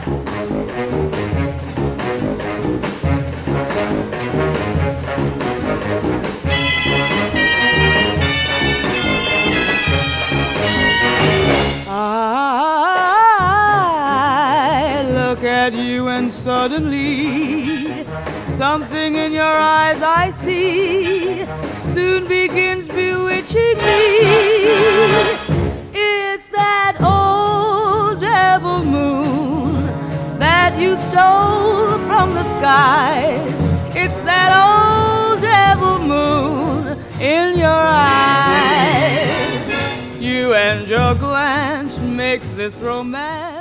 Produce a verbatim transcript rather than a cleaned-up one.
I look at you and suddenly something in your eyes I see soon begins bewitching me. It's that old devil moon that you stole from the skies. It's that old devil moon in your eyes. You and your glance makes this romance